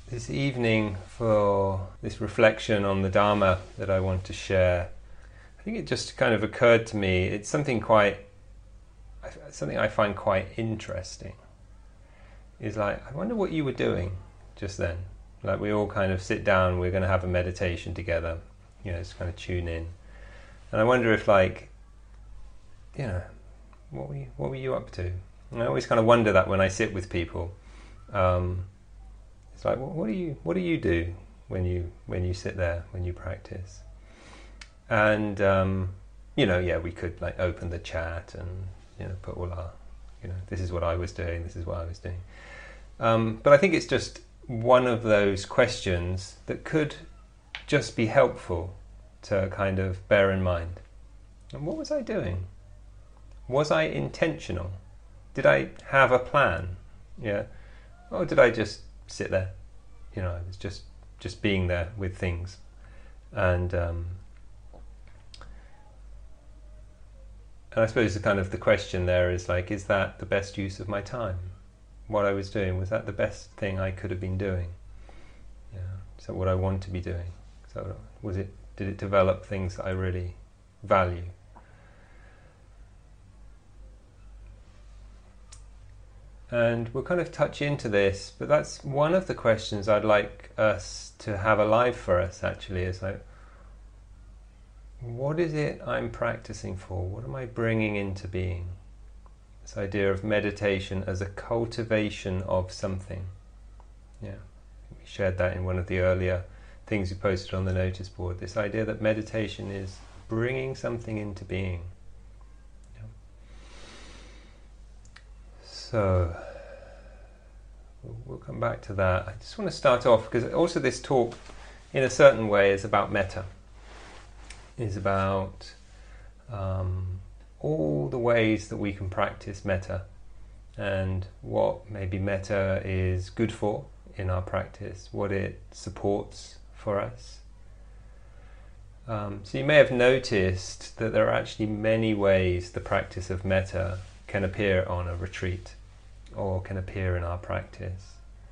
this evening for this reflection on the Dharma that I want to share, I think it just kind of occurred to me, it's something I find quite interesting. Is like, I wonder what you were doing just then. Like, we all kind of sit down, we're going to have a meditation together, just kind of tune in. And I wonder if, like, what were you up to? And I always kind of wonder that when I sit with people. It's like, what do you do when you sit there, when you practice? And we could like open the chat and put all our, this is what I was doing, this is what I was doing. But I think it's just one of those questions that could just be helpful to kind of bear in mind. And what was I doing? Was I intentional? Did I have a plan? Yeah. Or did I just sit there? I was just being there with things. And I suppose the question there is like, is that the best use of my time? What I was doing, was that the best thing I could have been doing? Is that what I want to be doing? Did it develop things that I really value? And we'll kind of touch into this, but that's one of the questions I'd like us to have alive for us, actually, is like, what is it I'm practicing for? What am I bringing into being? This idea of meditation as a cultivation of something. Yeah, we shared that in one of the earlier things we posted on the notice board. This idea that meditation is bringing something into being. Yeah. So we'll come back to that. I just want to start off because also this talk, in a certain way, is about metta. Is about all the ways that we can practice metta and what maybe metta is good for in our practice, what it supports for us. So you may have noticed that there are actually many ways the practice of metta can appear on a retreat or can appear in our practice.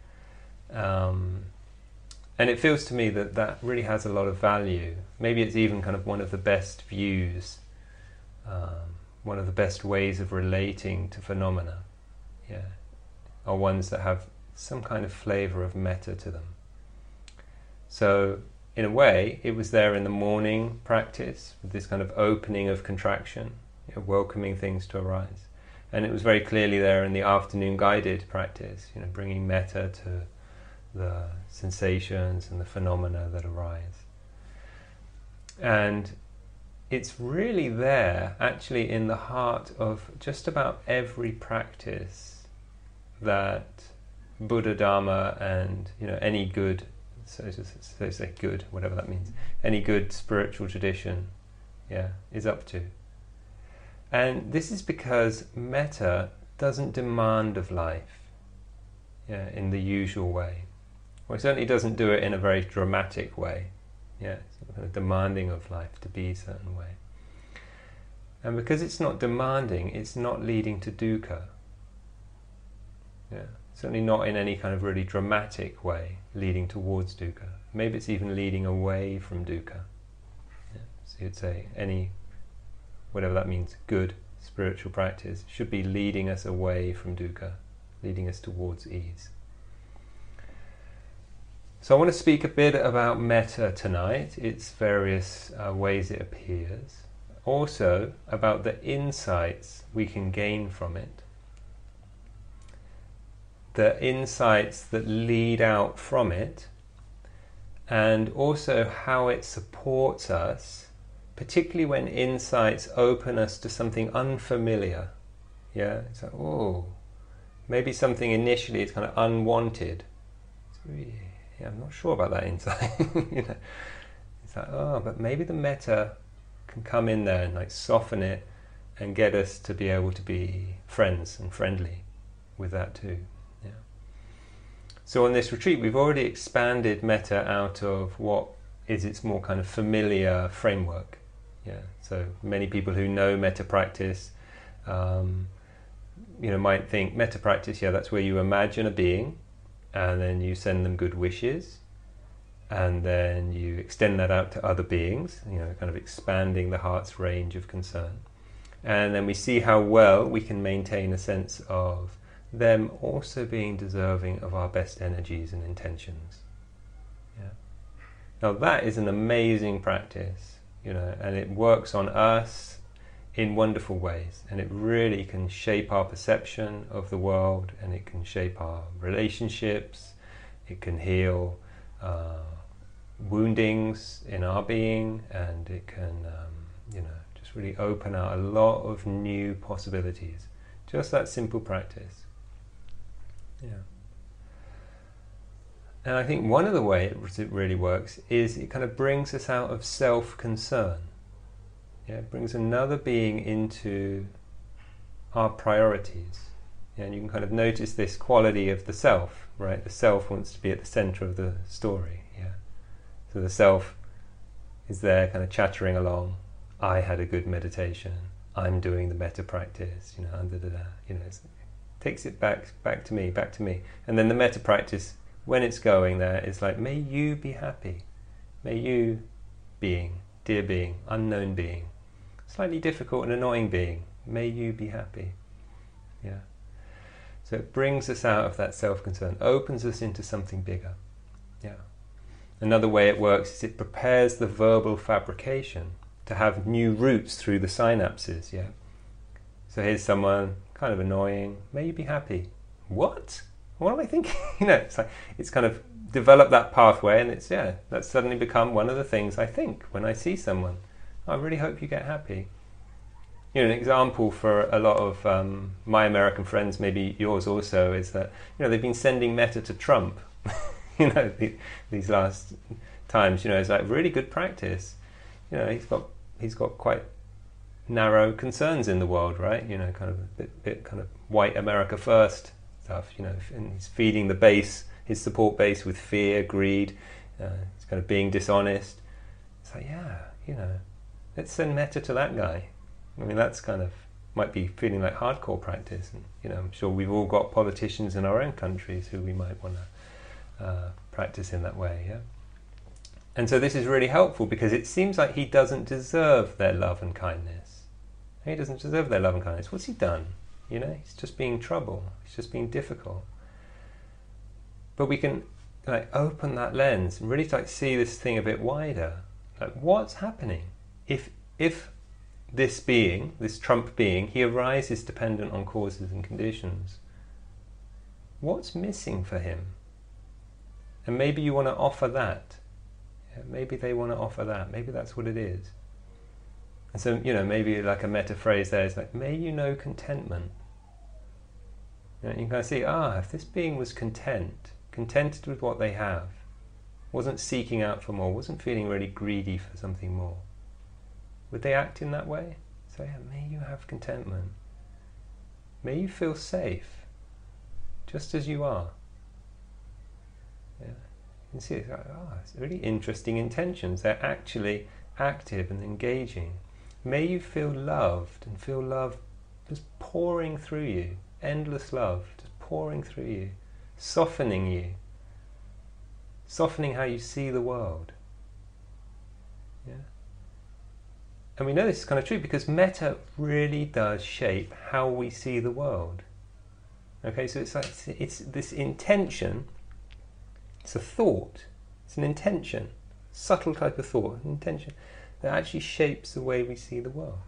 And it feels to me that really has a lot of value. Maybe it's even kind of one of the best views, one of the best ways of relating to phenomena, are ones that have some kind of flavour of metta to them. So, in a way, it was there in the morning practice, with this kind of opening of contraction, welcoming things to arise. And it was very clearly there in the afternoon guided practice, bringing metta to the sensations and the phenomena that arise. And it's really there, actually, in the heart of just about every practice that Buddha, Dharma, and any good, so say good, whatever that means, any good spiritual tradition, is up to. And this is because metta doesn't demand of life, in the usual way. Well, it certainly doesn't do it in a very dramatic way. It's kind of demanding of life to be a certain way. And because it's not demanding, it's not leading to dukkha. Certainly not in any kind of really dramatic way, leading towards dukkha. Maybe it's even leading away from dukkha. So you'd say any, whatever that means, good spiritual practice should be leading us away from dukkha, leading us towards ease. So I want to speak a bit about metta tonight, its various ways it appears. Also about the insights we can gain from it. The insights that lead out from it, and also how it supports us, particularly when insights open us to something unfamiliar. It's like, maybe something initially is kind of unwanted. I'm not sure about that insight. It's like, but maybe the metta can come in there and like soften it and get us to be able to be friends and friendly with that too. So on this retreat, we've already expanded metta out of what is its more kind of familiar framework. So many people who know metta practice, might think metta practice, that's where you imagine a being and then you send them good wishes, and then you extend that out to other beings, kind of expanding the heart's range of concern. And then we see how well we can maintain a sense of them also being deserving of our best energies and intentions. Yeah. Now that is an amazing practice, and it works on us in wonderful ways, and it really can shape our perception of the world, and it can shape our relationships, it can heal woundings in our being, and it can just really open out a lot of new possibilities. Just that simple practice. Yeah. And I think one of the ways it really works is it kind of brings us out of self-concern. Yeah, it brings another being into our priorities. Yeah, and you can kind of notice this quality of the self, right? The self wants to be at the center of the story. Yeah. So the self is there kind of chattering along. I had a good meditation. I'm doing the metta practice. It takes it back to me. And then the metta practice, when it's going there, is like, may you be happy. May you, being, dear being, unknown being, slightly difficult and annoying being, may you be happy. Yeah. So it brings us out of that self-concern, opens us into something bigger. Yeah. Another way it works is it prepares the verbal fabrication to have new routes through the synapses. Yeah. So here's someone kind of annoying. May you be happy. What? What am I thinking? It's kind of developed that pathway, and that's suddenly become one of the things I think when I see someone. I really hope you get happy. An example for a lot of my American friends, maybe yours also, is that they've been sending metta to Trump. These last times, it's like really good practice. He's got quite narrow concerns in the world, right? Kind of a bit kind of white America first stuff. And he's feeding the base, his support base, with fear, greed. He's kind of being dishonest. It's like, let's send metta to that guy. I mean, that's kind of might be feeling like hardcore practice, and I'm sure we've all got politicians in our own countries who we might want to practice in that way. Yeah. And so this is really helpful because it seems like he doesn't deserve their love and kindness. He doesn't deserve their love and kindness. What's he done? He's just being trouble. He's just being difficult. But we can open that lens and really see this thing a bit wider. What's happening? If this being, this Trump being, he arises dependent on causes and conditions, what's missing for him? And maybe you want to offer that. Maybe they want to offer that. Maybe that's what it is. And so, maybe like a metta phrase there is like, may you know contentment. You can kind of see, if this being was contented with what they have, wasn't seeking out for more, wasn't feeling really greedy for something more, would they act in that way? So may you have contentment. May you feel safe, just as you are. Yeah. You can see it's really interesting intentions. They're actually active and engaging. May you feel loved, and feel love just pouring through you, endless love just pouring through you, softening you, softening how you see the world. Yeah. And we know this is kind of true because metta really does shape how we see the world. Okay, so it's this intention. It's a thought. It's an intention, subtle type of thought, an intention that actually shapes the way we see the world.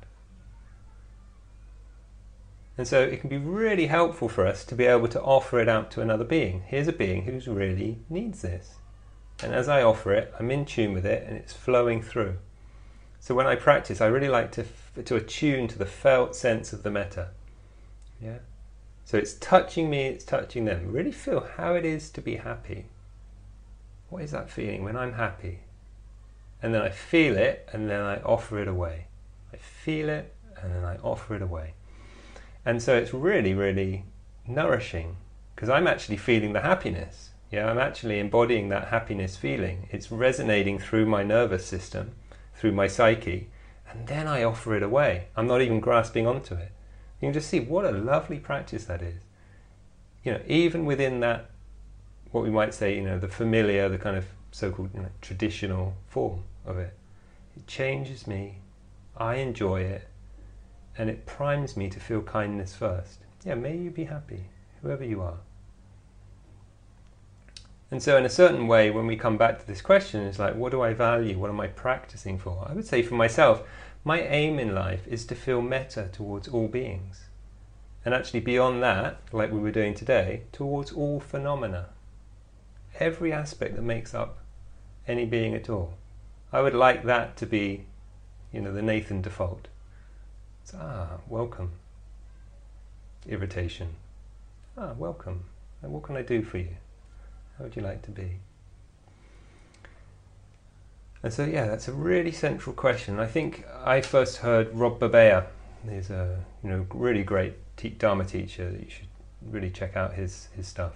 And so it can be really helpful for us to be able to offer it out to another being. Here's a being who really needs this. And as I offer it, I'm in tune with it and it's flowing through. So when I practice, I really like to attune to the felt sense of the metta. Yeah. So it's touching me, it's touching them. Really feel how it is to be happy. What is that feeling when I'm happy? And then I feel it, and then I offer it away. I feel it, and then I offer it away. And so it's really, really nourishing, because I'm actually feeling the happiness. Yeah, I'm actually embodying that happiness feeling. It's resonating through my nervous system, through my psyche, and then I offer it away. I'm not even grasping onto it. You can just see what a lovely practice that is. Even within that what we might say, the familiar, the kind of so-called traditional form of it. It changes me, I enjoy it, and it primes me to feel kindness first. Yeah, may you be happy, whoever you are. And so in a certain way, when we come back to this question, it's like, what do I value? What am I practicing for? I would say for myself, my aim in life is to feel metta towards all beings. And actually beyond that, like we were doing today, towards all phenomena. Every aspect that makes up any being at all. I would like that to be, the Nathan default. So, welcome. Irritation. Welcome. And what can I do for you? How would you like to be? And so, that's a really central question. I think I first heard Rob Babea. He's a really great Dharma teacher that you should really check out his stuff.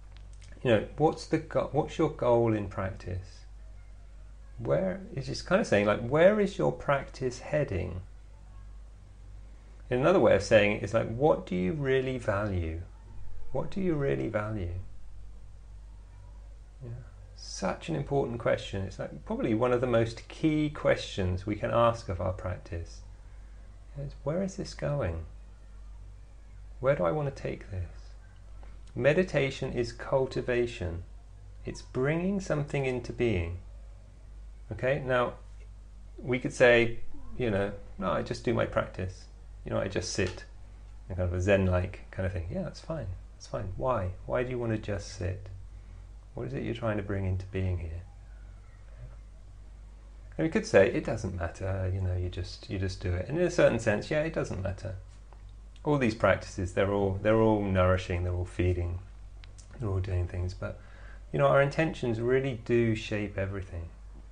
What's your goal in practice? He's just kind of saying, like, where is your practice heading? And another way of saying it is like, what do you really value? What do you really value? Yeah. Such an important question. It's like probably one of the most key questions we can ask of our practice. Where is this going? Where do I want to take this? Meditation is cultivation. It's bringing something into being. Okay, now we could say, no, I just do my practice. I just sit, kind of a Zen-like kind of thing. Yeah, that's fine. That's fine. Why? Why do you want to just sit? What is it you're trying to bring into being here? And we could say it doesn't matter. You just do it. And in a certain sense, it doesn't matter. All these practices, they're all nourishing. They're all feeding. They're all doing things. But our intentions really do shape everything.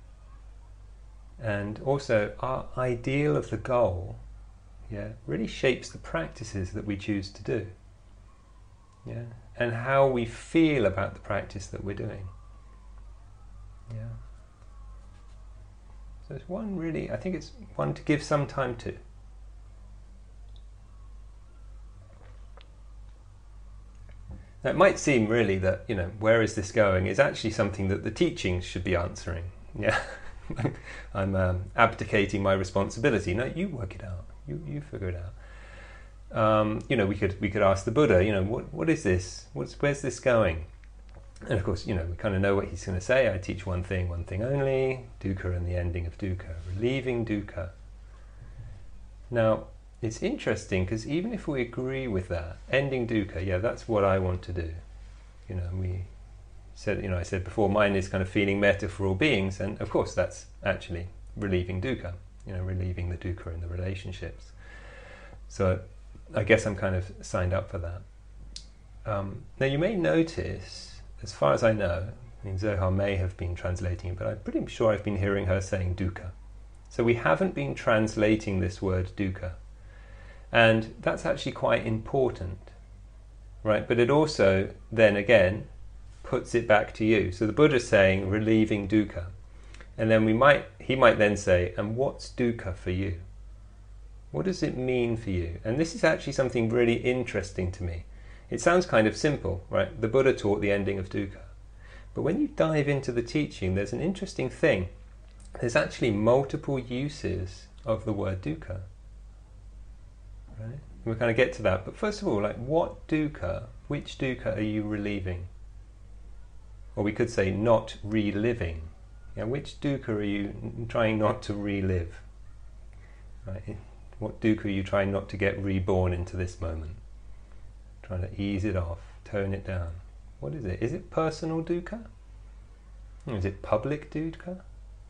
And also, our ideal of the goal, really shapes the practices that we choose to do. Yeah, and how we feel about the practice that we're doing. Yeah. So it's I think it's one to give some time to. Now it might seem really that, where is this going is actually something that the teachings should be answering. Yeah. I'm abdicating my responsibility. No, you work it out. You figure it out. We could ask the Buddha. What is this? Where's this going? And of course, we kind of know what he's going to say. I teach one thing only. Dukkha and the ending of dukkha, relieving dukkha. Now, it's interesting because even if we agree with that, ending dukkha, that's what I want to do. We said, I said before, mine is kind of feeling metta for all beings, and of course that's actually relieving dukkha, relieving the dukkha in the relationships. So I guess I'm kind of signed up for that. Now you may notice, as far as I know, Zohar may have been translating it, but I'm pretty sure I've been hearing her saying dukkha. So we haven't been translating this word dukkha. And that's actually quite important, right? But it also, then again, puts it back to you. So the Buddha's saying relieving dukkha, and then he might then say, and what's dukkha for you? What does it mean for you? And this is actually something really interesting to me. It sounds kind of simple, right? The Buddha taught the ending of dukkha, but when you dive into the teaching, there's an interesting thing. There's actually multiple uses of the word dukkha, right? We'll kind of get to that, but first of all, like, what dukkha? Which dukkha are you relieving? Or we could say not reliving. Which dukkha are you trying not to relive? Right? What dukkha are you trying not to get reborn into this moment? Trying to ease it off, tone it down. What is it? Is it personal dukkha? Is it public dukkha?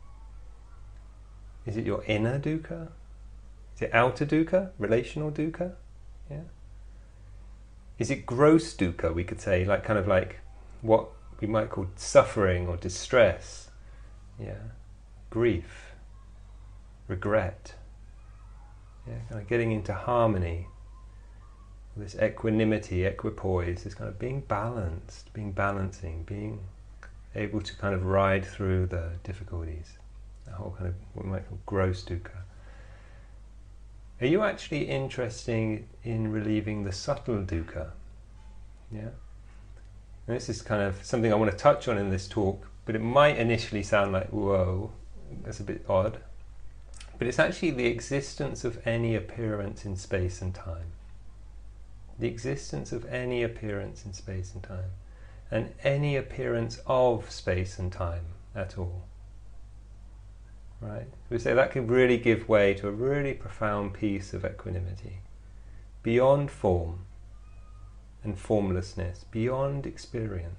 Is it your inner dukkha? Is it outer dukkha? Relational dukkha? Yeah. Is it gross dukkha? We could say, like, kind of like what we might call suffering or distress, grief, regret, kind of getting into harmony, this equanimity, equipoise, this kind of being balanced, being balancing, being able to kind of ride through the difficulties, the whole kind of what we might call gross dukkha. Are you actually interested in relieving the subtle dukkha? Yeah. And this is kind of something I want to touch on in this talk, but it might initially sound like, whoa, that's a bit odd. But it's actually the existence of any appearance in space and time. The existence of any appearance in space and time. And any appearance of space and time at all. Right? We say that could really give way to a really profound piece of equanimity. Beyond form and formlessness, beyond experience.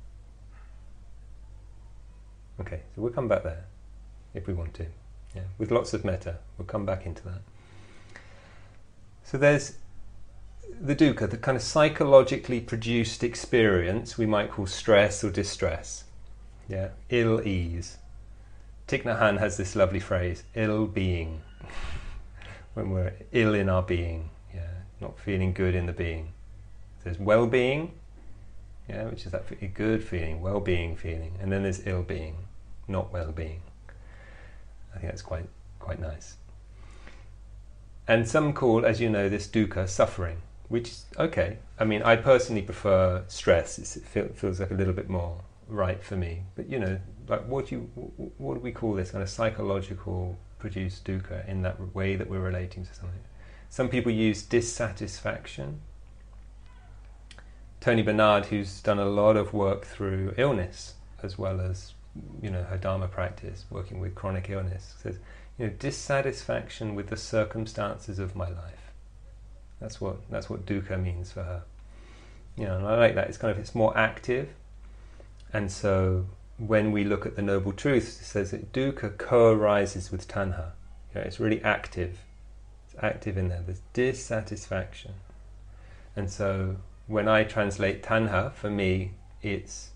Okay, so we'll come back there if we want to. Yeah, with lots of metta, we'll come back into that. So there's the dukkha, the kind of psychologically produced experience we might call stress or distress. Yeah, ill-ease. Thich Nhat Hanh has this lovely phrase, ill-being. When we're ill in our being, yeah, not feeling good in the being. There's well-being, yeah, which is that good feeling, well-being feeling, and then there's ill-being, not well-being. I think that's quite nice. And some call, as you know, this dukkha suffering, which is okay. I mean, I personally prefer stress. It feels like a little bit more right for me. But you know, like what do we call this kind of psychological produced dukkha in that way that we're relating to something? Some people use dissatisfaction. Tony Bernard, who's done a lot of work through illness as well as, you know, her Dharma practice, working with chronic illness, says, you know, dissatisfaction with the circumstances of my life. That's what dukkha means for her. You know, and I like that. It's more active. And so when we look at the Noble Truths, it says that dukkha co-arises with tanha. You know, it's really active. It's active in there. There's dissatisfaction. And so when I translate tanha, for me, it's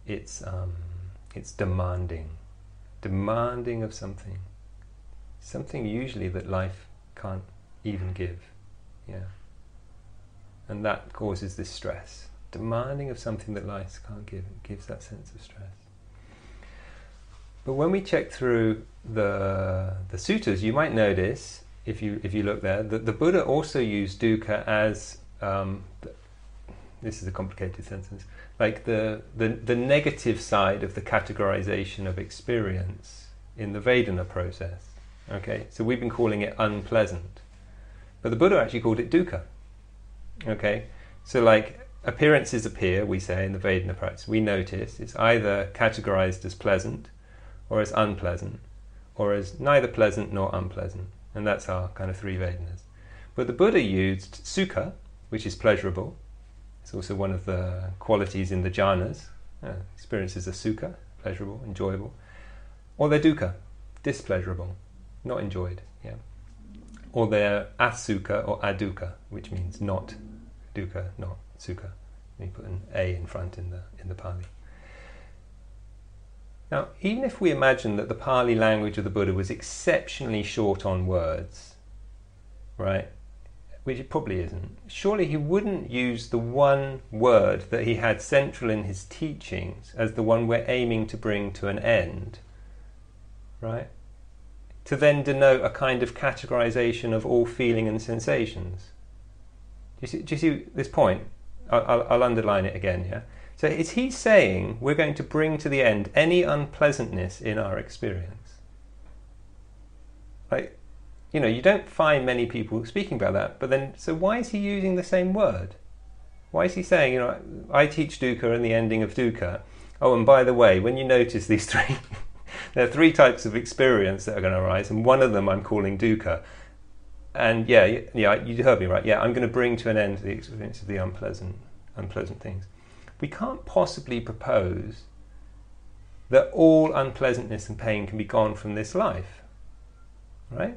demanding of something usually that life can't even give, yeah, and that causes this stress. Demanding of something that life can't give, it gives that sense of stress. But when we check through the suttas, you might notice, if you look there, that the Buddha also used dukkha as this is a complicated sentence, like the negative side of the categorization of experience in the Vedana process. Okay, so we've been calling it unpleasant, but the Buddha actually called it dukkha. Okay, so like appearances appear, we say in the Vedana practice, we notice it's either categorized as pleasant or as unpleasant, or as neither pleasant nor unpleasant, and that's our kind of three Vedanas. But the Buddha used sukha, which is pleasurable. It's also one of the qualities in the jhanas. Experiences are sukha, pleasurable, enjoyable, or they're dukkha, displeasurable, not enjoyed. Yeah, or they're asukha or adukkha, which means not dukkha, not sukha. You put an A in front in the Pali. Now, even if we imagine that the Pali language of the Buddha was exceptionally short on words, right? Which it probably isn't. Surely he wouldn't use the one word that he had central in his teachings as the one we're aiming to bring to an end, right? To then denote a kind of categorization of all feeling and sensations. Do you see this point? I'll underline it again, yeah? So is he saying we're going to bring to the end any unpleasantness in our experience? Like, you know, you don't find many people speaking about that, but then, so why is he using the same word? Why is he saying, you know, I teach dukkha and the ending of dukkha. Oh, and by the way, when you notice these three, there are three types of experience that are going to arise, and one of them I'm calling dukkha. And yeah, you heard me right. Yeah, I'm going to bring to an end the experience of the unpleasant things. We can't possibly propose that all unpleasantness and pain can be gone from this life, right?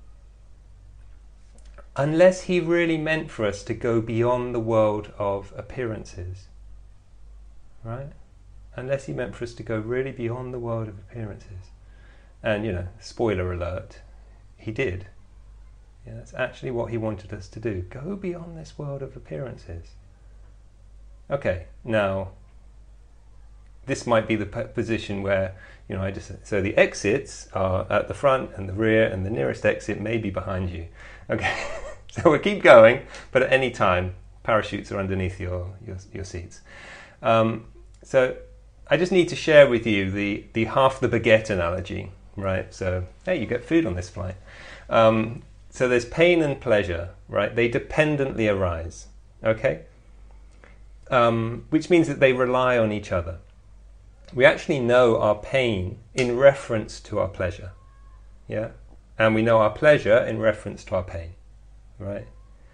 Unless he really meant for us to go beyond the world of appearances, right? Unless he meant for us to go really beyond the world of appearances. And, you know, spoiler alert, he did. Yeah, that's actually what he wanted us to do. Go beyond this world of appearances. Okay, now, this might be the position where, you know, so the exits are at the front and the rear, and the nearest exit may be behind you. Okay, so we'll keep going, but at any time, parachutes are underneath your seats. So I just need to share with you the half the baguette analogy, right? So, hey, you get food on this flight. So there's pain and pleasure, right? They dependently arise, okay? Which means that they rely on each other. We actually know our pain in reference to our pleasure, yeah? And we know our pleasure in reference to our pain, right?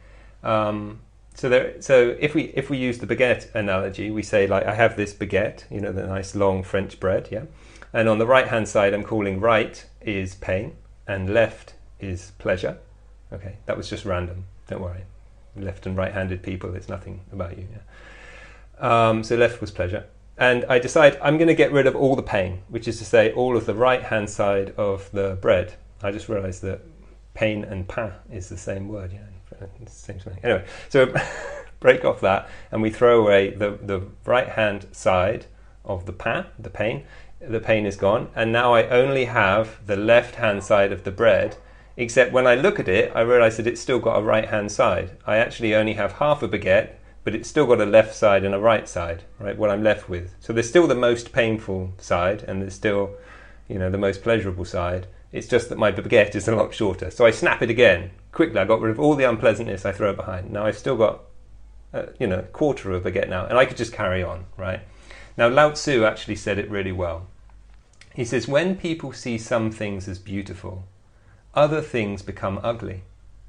So if we use the baguette analogy, we say, like, I have this baguette, you know, the nice long French bread, yeah? And on the right-hand side, I'm calling right is pain and left is pleasure. Okay, that was just random, don't worry. Left and right-handed people, it's nothing about you, yeah? So left was pleasure. And I decide I'm going to get rid of all the pain, which is to say all of the right-hand side of the bread. I just realised that pain and pain is the same word, it's the same thing. Anyway, so break off that, and we throw away the right-hand side of the pain, the pain. The pain is gone, and now I only have the left-hand side of the bread, except when I look at it, I realise that it's still got a right-hand side. I actually only have half a baguette, but it's still got a left side and a right side, right, what I'm left with. So there's still the most painful side, and there's still, you know, the most pleasurable side. It's just that my baguette is a lot shorter. So I snap it again. Quickly, I got rid of all the unpleasantness, I throw it behind. Now I've still got, a quarter of a baguette now, and I could just carry on, right? Now Lao Tzu actually said it really well. He says, when people see some things as beautiful, other things become ugly.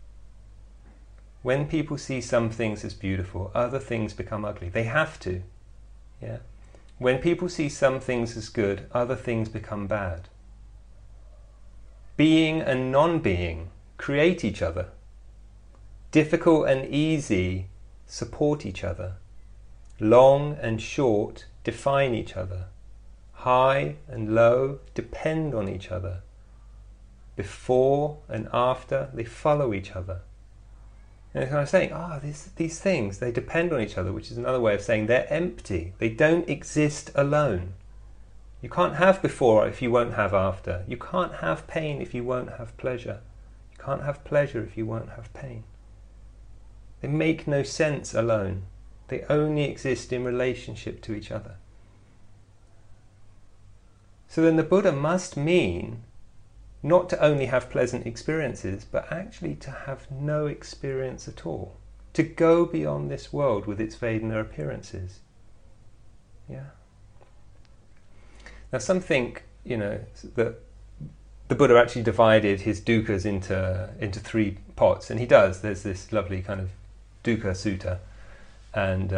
When people see some things as beautiful, other things become ugly. They have to. Yeah. When people see some things as good, other things become bad. Being and non-being create each other. Difficult and easy support each other. Long and short define each other. High and low depend on each other. Before and after, they follow each other. And I'm saying, these things, they depend on each other, which is another way of saying they're empty. They don't exist alone. You can't have before if you won't have after. You can't have pain if you won't have pleasure. You can't have pleasure if you won't have pain. They make no sense alone. They only exist in relationship to each other. So then the Buddha must mean not to only have pleasant experiences, but actually to have no experience at all. To go beyond this world with its Vedana appearances. Yeah. Now some think, that the Buddha actually divided his dukkhas into three pots, and he does. There's this lovely kind of dukkha sutta, and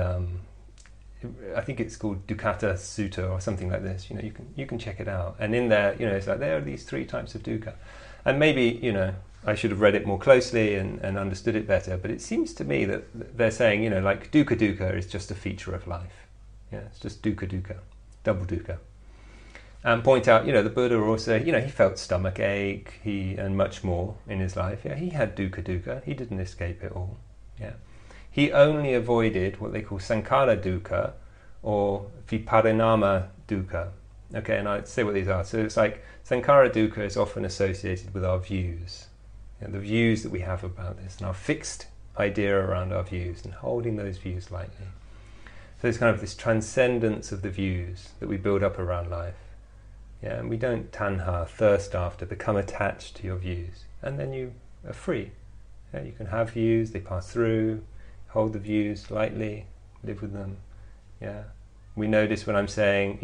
I think it's called Dukkata Sutta or something like this. You can check it out. And in there, it's like there are these three types of dukkha. And maybe, I should have read it more closely and understood it better. But it seems to me that they're saying, like dukkha is just a feature of life. Yeah, it's just dukkha, double dukkha. And point out, the Buddha also, he felt stomach ache, and much more in his life. Yeah, he had dukkha. He didn't escape it all. Yeah. He only avoided what they call sankhara dukkha or viparinama dukkha. Okay, and I'd say what these are. So it's like sankhara dukkha is often associated with our views, the views that we have about this, and our fixed idea around our views, and holding those views lightly. So there's kind of this transcendence of the views that we build up around life. Yeah, and we don't tanha, thirst after, become attached to your views, and then you are free. Yeah, you can have views, they pass through. Hold the views lightly, live with them. Yeah, we notice when I'm saying,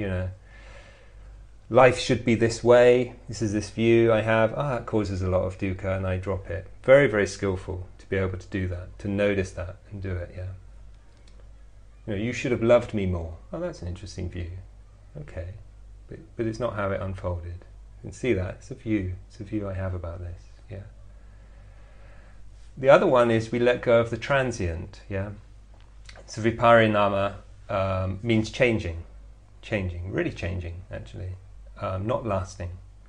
life should be this way. This is this view I have. That causes a lot of dukkha, and I drop it. Very, very skillful to be able to do that, to notice that and do it. Yeah. You should have loved me more. Oh, that's an interesting view. Okay, but it's not how it unfolded. You can see that it's a view. It's a view I have about this. Yeah. The other one is we let go of the transient, yeah? So viparinama means changing, really changing, actually, not lasting.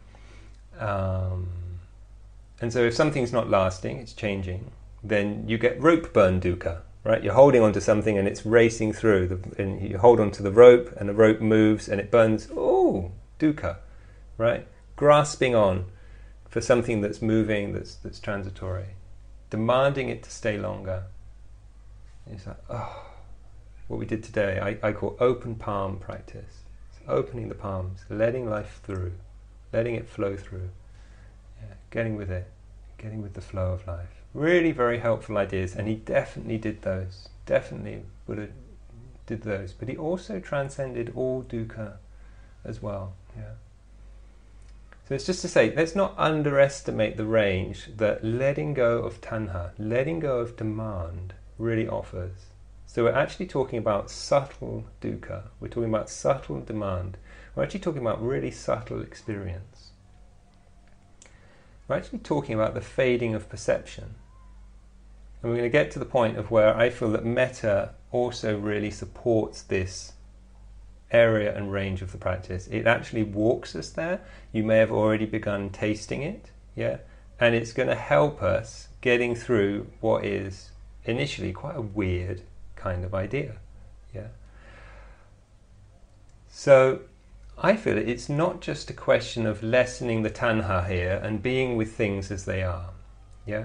And so if something's not lasting, it's changing, then you get rope burn dukkha, right? You're holding onto something and it's racing through, and you hold onto the rope and the rope moves and it burns, dukkha, right? Grasping on for something that's moving, that's transitory. Demanding it to stay longer. It's like, what we did today, I call open palm practice. It's opening the palms, letting life through, letting it flow through, getting with it, getting with the flow of life. Really very helpful ideas, and he definitely did those. Definitely Buddha did those. But he also transcended all dukkha as well. Yeah. So it's just to say, let's not underestimate the range that letting go of tanha, letting go of demand, really offers. So we're actually talking about subtle dukkha. We're talking about subtle demand. We're actually talking about really subtle experience. We're actually talking about the fading of perception. And we're going to get to the point of where I feel that metta also really supports this area and range of the practice. It actually walks us there. You may have already begun tasting it, yeah? And it's going to help us getting through what is initially quite a weird kind of idea, yeah? So I feel it's not just a question of lessening the tanha here and being with things as they are, yeah?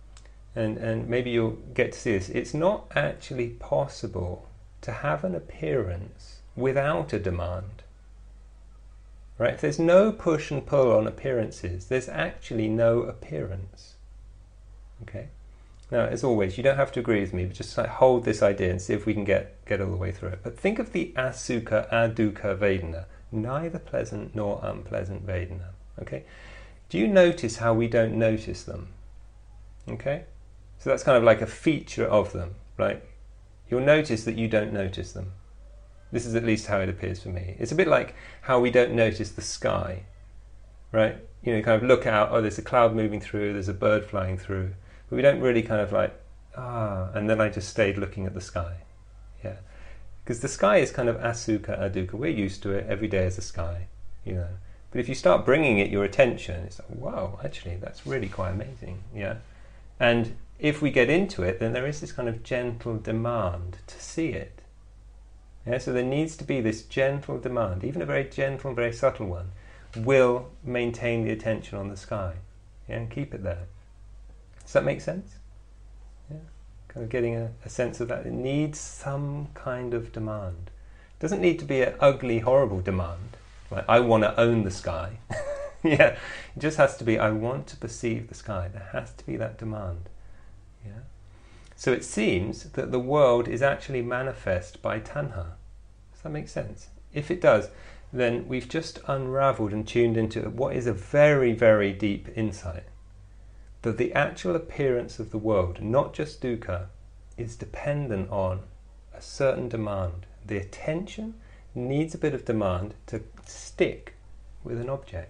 And maybe you'll get to see this. It's not actually possible to have an appearance without a demand, right? If there's no push and pull on appearances, there's actually no appearance, okay? Now, as always, you don't have to agree with me, but just like hold this idea and see if we can get all the way through it. But think of the asukha, adukkha Vedana, neither pleasant nor unpleasant Vedana, okay? Do you notice how we don't notice them, okay? So that's kind of like a feature of them, right? You'll notice that you don't notice them. This is at least how it appears for me. It's a bit like how we don't notice the sky, right? You know, kind of look out, oh, there's a cloud moving through, there's a bird flying through, but we don't really kind of like, and then I just stayed looking at the sky, yeah. Because the sky is kind of asukha, adukkha. We're used to it, every day is a sky, you know. But if you start bringing it your attention, it's like, wow, actually, that's really quite amazing, yeah. And if we get into it, then there is this kind of gentle demand to see it. Yeah, so there needs to be this gentle demand, even a very gentle, very subtle one, will maintain the attention on the sky, yeah, and keep it there. Does that make sense? Yeah, kind of getting a sense of that. It needs some kind of demand. It doesn't need to be an ugly, horrible demand, like I want to own the sky. Yeah, it just has to be, I want to perceive the sky. There has to be that demand. Yeah. So it seems that the world is actually manifest by tanha. Does that make sense? If it does, then we've just unraveled and tuned into what is a very, very deep insight. That the actual appearance of the world, not just dukkha, is dependent on a certain demand. The attention needs a bit of demand to stick with an object.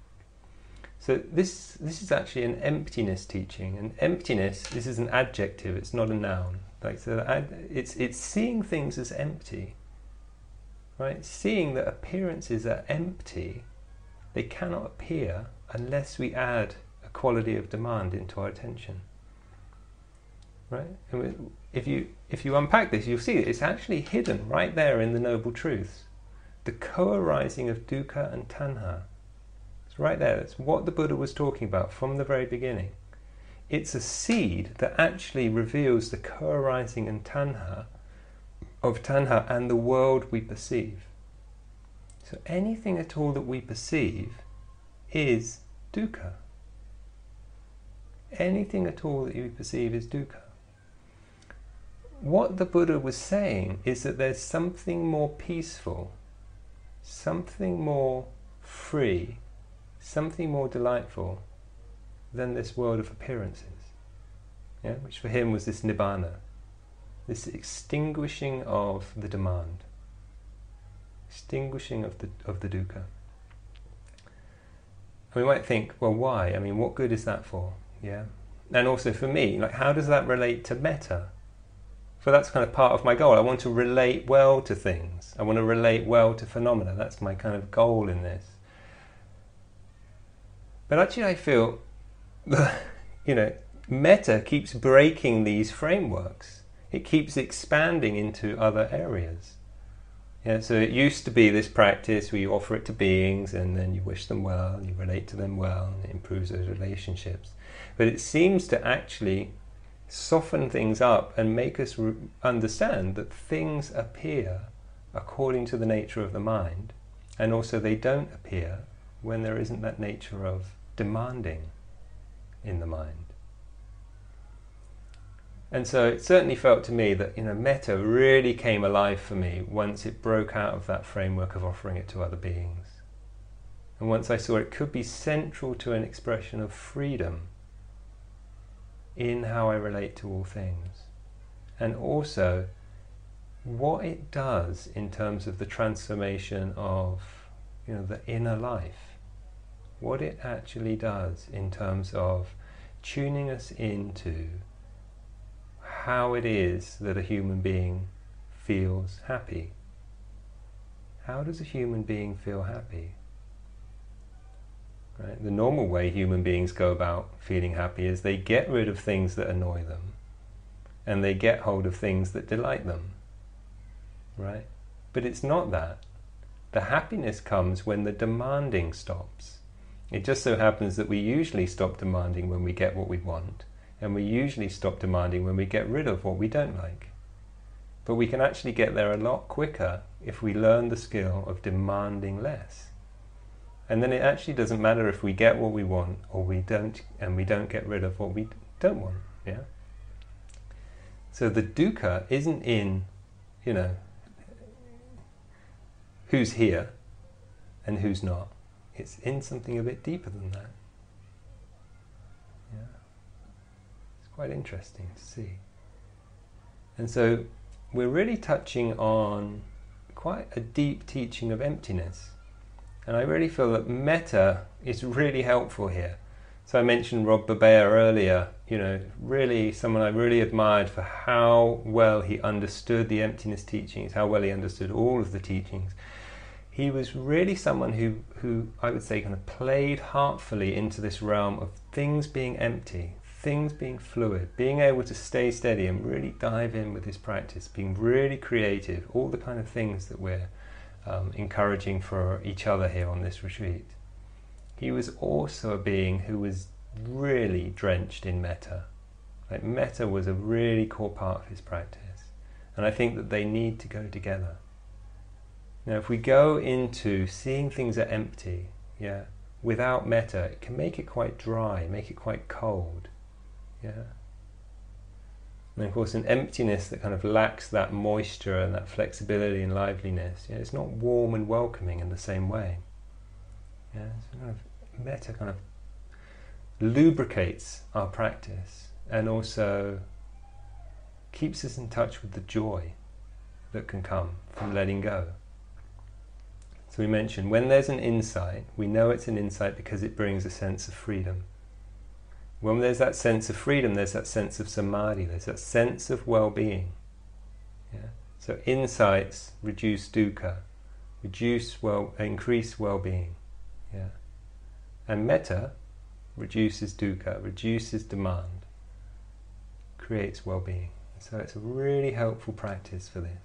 So this is actually an emptiness teaching. And emptiness, this is an adjective, it's not a noun. Like, so it's seeing things as empty. Right? Seeing that appearances are empty, they cannot appear unless we add a quality of demand into our attention. Right? And if you unpack this, you'll see that it's actually hidden right there in the Noble Truths. The co-arising of dukkha and tanha. It's right there. That's what the Buddha was talking about from the very beginning. It's a seed that actually reveals the co-arising and tanha of tanha and the world we perceive. So anything at all that we perceive is dukkha. Anything at all that you perceive is dukkha. What the Buddha was saying is that there's something more peaceful, something more free, something more delightful than this world of appearances, yeah? Which for him was this nibbana, this extinguishing of the demand, extinguishing of the dukkha. And we might think, well, why? I mean, what good is that for? Yeah. And also for me, like, how does that relate to metta? For that's kind of part of my goal. I want to relate well to things. I want to relate well to phenomena. That's my kind of goal in this. But actually I feel that, metta keeps breaking these frameworks. It keeps expanding into other areas. Yeah, so it used to be this practice where you offer it to beings and then you wish them well, and you relate to them well, and it improves those relationships. But it seems to actually soften things up and make us understand that things appear according to the nature of the mind, and also they don't appear when there isn't that nature of demanding in the mind. And so it certainly felt to me that, metta really came alive for me once it broke out of that framework of offering it to other beings. And once I saw it could be central to an expression of freedom in how I relate to all things. And also what it does in terms of the transformation of, the inner life. What it actually does in terms of tuning us into how it is that a human being feels happy. How does a human being feel happy? Right? The normal way human beings go about feeling happy is they get rid of things that annoy them and they get hold of things that delight them. Right? But it's not that. The happiness comes when the demanding stops. It just so happens that we usually stop demanding when we get what we want, and we usually stop demanding when we get rid of what we don't like. But we can actually get there a lot quicker if we learn the skill of demanding less. And then it actually doesn't matter if we get what we want or we don't, and we don't get rid of what we don't want. Yeah. So the dukkha isn't in, who's here and who's not. It's in something a bit deeper than that. Yeah. It's quite interesting to see. And so we're really touching on quite a deep teaching of emptiness. And I really feel that metta is really helpful here. So I mentioned Rob Babea earlier, really someone I really admired for how well he understood the emptiness teachings, how well he understood all of the teachings. He was really someone who I would say kind of played heartfully into this realm of things being empty, things being fluid, being able to stay steady and really dive in with his practice, being really creative, all the kind of things that we're encouraging for each other here on this retreat. He was also a being who was really drenched in metta. Like metta was a really core part of his practice. And I think that they need to go together. Now if we go into seeing things are empty, without metta, it can make it quite dry, make it quite cold. And of course an emptiness that kind of lacks that moisture and that flexibility and liveliness, it's not warm and welcoming in the same way. So kind of metta kind of lubricates our practice and also keeps us in touch with the joy that can come from letting go. So we mentioned when there's an insight, we know it's an insight because it brings a sense of freedom. When there's that sense of freedom, there's that sense of samadhi, there's that sense of well-being. So insights reduce dukkha, increase well-being. And metta reduces dukkha, reduces demand, creates well-being. So it's a really helpful practice for this.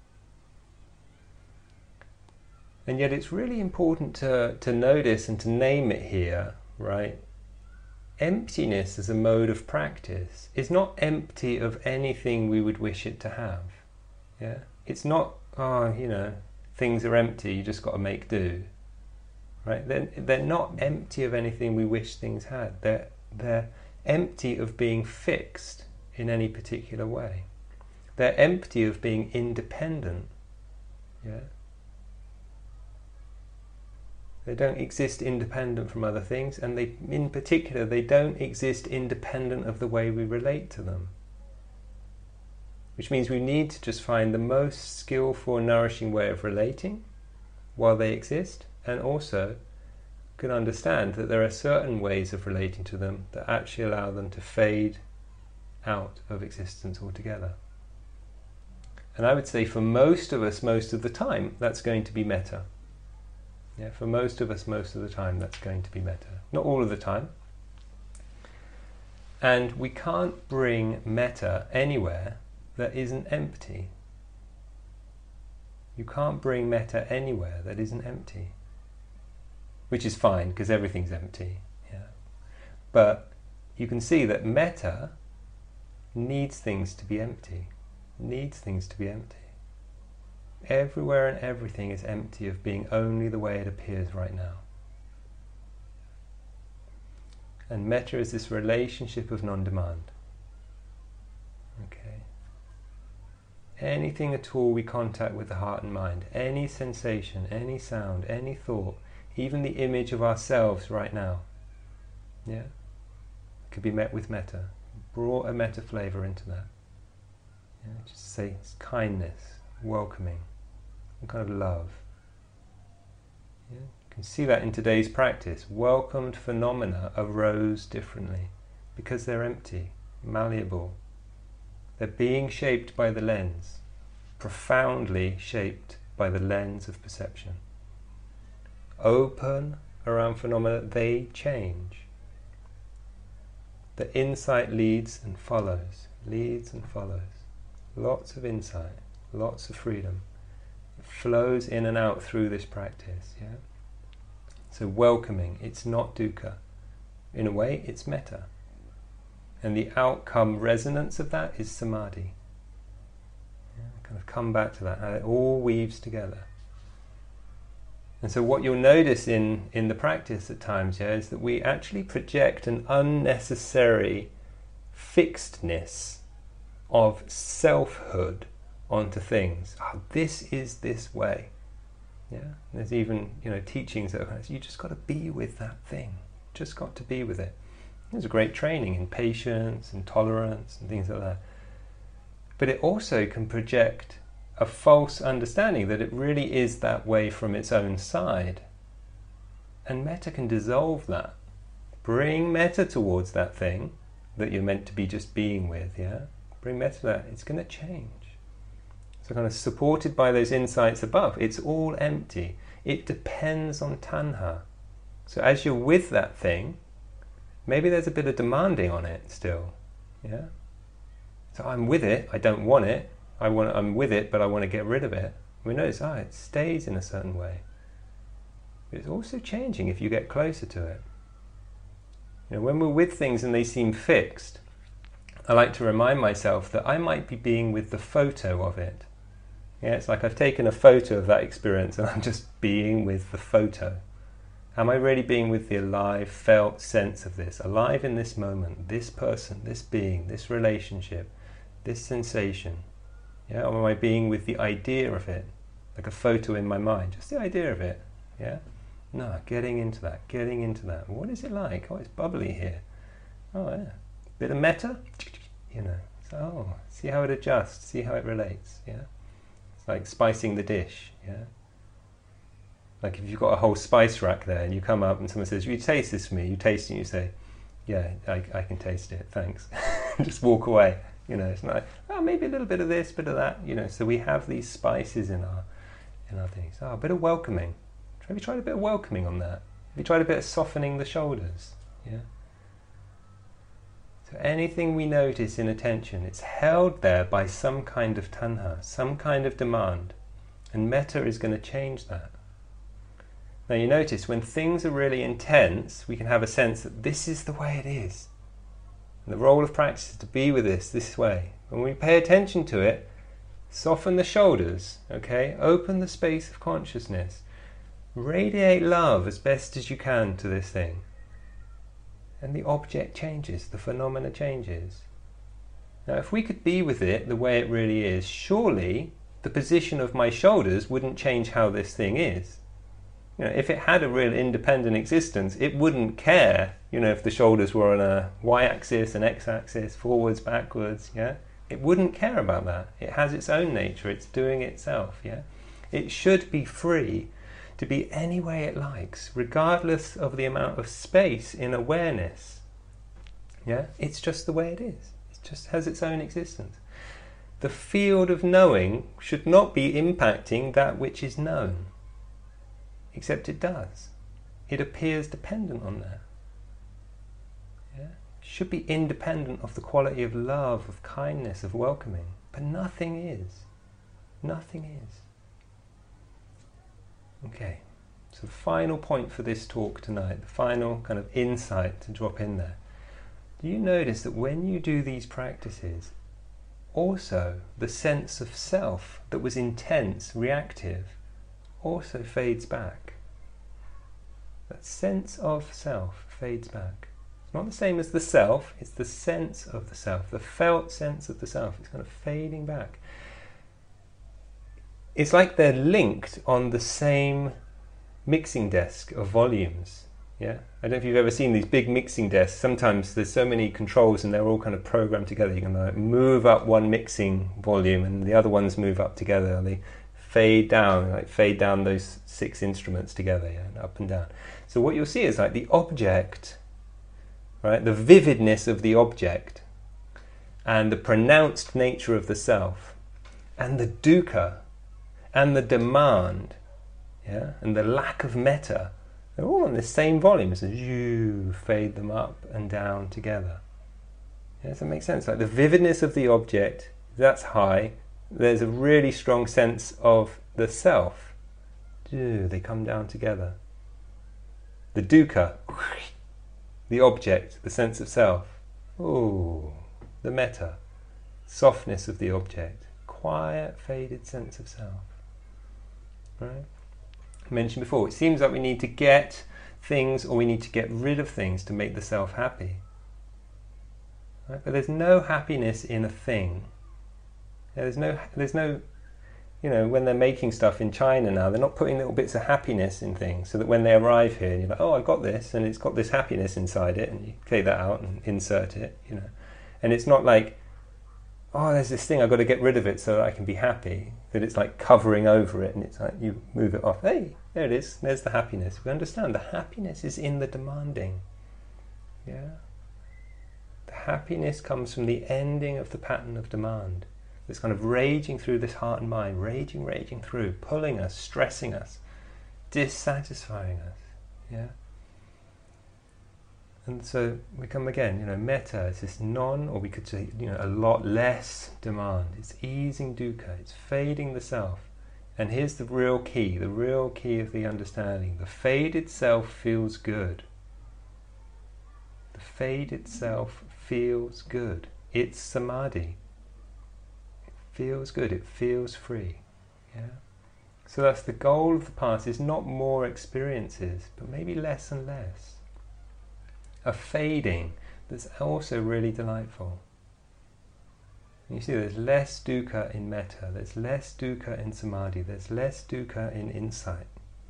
And yet it's really important to notice and to name it here, right? Emptiness as a mode of practice is not empty of anything we would wish it to have. It's not, things are empty, you just got to make do. Right? They're not empty of anything we wish things had. They're empty of being fixed in any particular way. They're empty of being independent. They don't exist independent from other things, and in particular, they don't exist independent of the way we relate to them. Which means we need to just find the most skillful and nourishing way of relating while they exist, and also can understand that there are certain ways of relating to them that actually allow them to fade out of existence altogether. And I would say for most of us, most of the time, that's going to be metta. For most of us, most of the time, that's going to be metta. Not all of the time. And we can't bring metta anywhere that isn't empty. You can't bring metta anywhere that isn't empty. Which is fine, because everything's empty. But you can see that metta needs things to be empty. Needs things to be empty. Everywhere and everything is empty of being only the way it appears right now. And metta is this relationship of non-demand. Okay. Anything at all we contact with the heart and mind, any sensation, any sound, any thought, even the image of ourselves right now, yeah, could be met with metta. Brought a metta flavor into that. Yeah, just say it's kindness, welcoming, some kind of love. Yeah, you can see that in today's practice. Welcomed phenomena arose differently because they're empty, malleable. They're being shaped by the lens, profoundly shaped by the lens of perception. Open around phenomena, they change. The insight leads and follows, leads and follows. Lots of insight, lots of freedom. It flows in and out through this practice. Yeah. So welcoming, it's not dukkha. In a way, it's metta. And the outcome resonance of that is samadhi. Yeah, kind of come back to that, how it all weaves together. And so what you'll notice in the practice at times, yeah, is that we actually project an unnecessary fixedness of selfhood onto things. Oh, this is this way. Yeah, and there's even teachings that are, you just got to be with that thing. Just got to be with it. There's a great training in patience and tolerance and things like that. But it also can project a false understanding that it really is that way from its own side. And metta can dissolve that. Bring metta towards that thing that you're meant to be just being with, yeah? Bring metta to that. It's going to change. So kind of supported by those insights above, it's all empty. It depends on tanha. So as you're with that thing, maybe there's a bit of demanding on it still, yeah? So I'm with it, I don't want it, I'm with it, but I want to get rid of it. We notice, it stays in a certain way. But it's also changing if you get closer to it. When we're with things and they seem fixed, I like to remind myself that I might be being with the photo of it. Yeah, it's like I've taken a photo of that experience and I'm just being with the photo. Am I really being with the alive, felt sense of this? Alive in this moment, this person, this being, this relationship, this sensation. Yeah, or am I being with the idea of it? Like a photo in my mind, just the idea of it. Yeah? No, getting into that. What is it like? Oh, it's bubbly here. Oh, yeah. Bit of metta? So, see how it adjusts, see how it relates. Yeah? It's like spicing the dish. Yeah? Like if you've got a whole spice rack there and you come up and someone says, "You taste this for me," you taste it and you say, "Yeah, I can taste it, thanks." Just walk away. It's not like, maybe a little bit of this, bit of that. So we have these spices in our things. A bit of welcoming. Have you tried a bit of welcoming on that? Have you tried a bit of softening the shoulders? Yeah. So anything we notice in attention, it's held there by some kind of tanha, some kind of demand. And metta is going to change that. Now you notice when things are really intense, we can have a sense that this is the way it is. And the role of practice is to be with this way. When we pay attention to it, soften the shoulders, okay? Open the space of consciousness. Radiate love as best as you can to this thing. And the object changes, the phenomena changes. Now if we could be with it the way it really is, surely the position of my shoulders wouldn't change how this thing is. If it had a real independent existence, it wouldn't care, if the shoulders were on a y-axis, an x-axis, forwards, backwards, yeah? It wouldn't care about that. It has its own nature, it's doing itself, yeah? It should be free to be any way it likes, regardless of the amount of space in awareness, yeah? It's just the way it is. It just has its own existence. The field of knowing should not be impacting that which is known. Except it does. It appears dependent on that. Yeah? It should be independent of the quality of love, of kindness, of welcoming. But nothing is. Nothing is. Okay. So the final point for this talk tonight, the final kind of insight to drop in there. do you notice that when you do these practices, also the sense of self that was intense, reactive, also fades back? That sense of self fades back. It's not the same as the self, it's the sense of the self, the felt sense of the self. It's kind of fading back. It's like they're linked on the same mixing desk of volumes. Yeah, I don't know if you've ever seen these big mixing desks. Sometimes there's so many controls and they're all kind of programmed together. You can like move up one mixing volume and the other ones move up together, and they fade down those 6 instruments together, yeah, up and down. So what you'll see is like the object, right, the vividness of the object and the pronounced nature of the self and the dukkha and the demand, yeah, and the lack of metta, they're all on the same volume as you fade them up and down together. Yeah, does that make sense? Like the vividness of the object, that's high. There's a really strong sense of the self. They come down together. The dukkha, the object, the sense of self. Ooh, the metta, softness of the object, quiet, faded sense of self. Right? I mentioned before, it seems like we need to get things or we need to get rid of things to make the self happy. Right? But there's no happiness in a thing. There's no, you know, when they're making stuff in China now, they're not putting little bits of happiness in things so that when they arrive here, you're like, oh, I got this, and it's got this happiness inside it, and you take that out and insert it, you know. And it's not like, oh, there's this thing, I've got to get rid of it so that I can be happy. That it's like covering over it, and it's like you move it off. Hey, there it is. There's the happiness. We understand the happiness is in the demanding. Yeah. The happiness comes from the ending of the pattern of demand. It's kind of raging through this heart and mind, raging through, pulling us, stressing us, dissatisfying us. Yeah. And so we come again, you know, metta is this or we could say, you know, a lot less demand. It's easing dukkha, it's fading the self. And here's the real key of the understanding. The faded self feels good. The faded self feels good. It's samadhi. It feels good, it feels free. Yeah. So that's the goal of the path, is not more experiences, but maybe less and less. A fading that's also really delightful. And you see there's less dukkha in metta, there's less dukkha in samadhi, there's less dukkha in insight.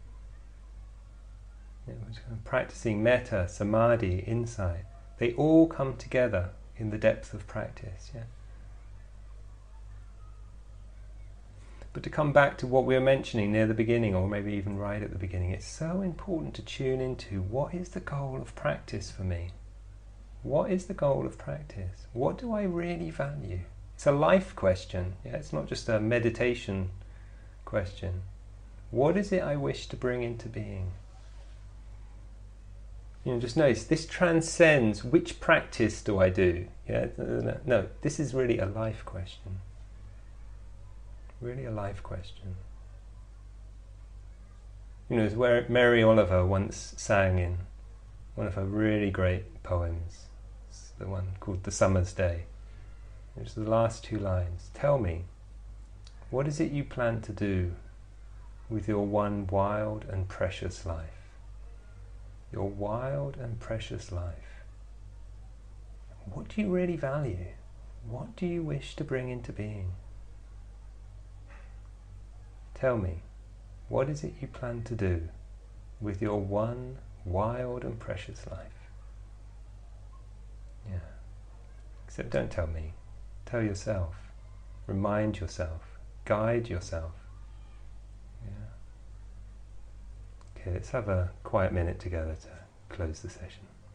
We're kind of practicing metta, samadhi, insight. They all come together in the depth of practice. Yeah? But to come back to what we were mentioning near the beginning, or maybe even right at the beginning, it's so important to tune into what is the goal of practice for me? What is the goal of practice? What do I really value? It's a life question. Yeah? It's not just a meditation question. What is it I wish to bring into being? You know, just notice, this transcends which practice do I do? Yeah? No, this is really a life question. Really a life question. You know, it's where Mary Oliver once sang in one of her really great poems. It's the one called The Summer's Day. It's the last 2 lines. Tell me, what is it you plan to do with your one wild and precious life? Your wild and precious life. What do you really value? What do you wish to bring into being? Tell me, what is it you plan to do with your one wild and precious life? Yeah. Except don't tell me. Tell yourself. Remind yourself. Guide yourself. Yeah. Okay, let's have a quiet minute together to close the session.